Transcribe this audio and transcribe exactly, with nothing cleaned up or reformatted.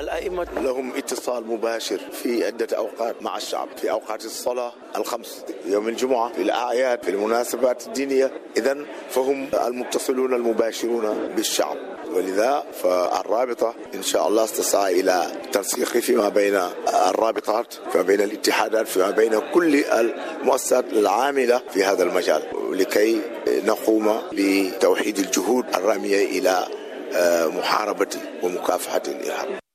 الأئمة لهم اتصال مباشر في عدة أوقات مع الشعب، في أوقات الصلاة الخمس، يوم الجمعة، في الأعياد، في المناسبات الدينية. إذن فهم المتصلون المباشرون بالشعب، ولذا فالرابطة إن شاء الله استسعى إلى تنسيق فيما بين الرابطات، فيما بين الاتحادات، فيما بين كل المؤسسات العاملة في هذا المجال، لكي نقوم بتوحيد الجهود الرامية إلى محاربة ومكافحة الإرهاب.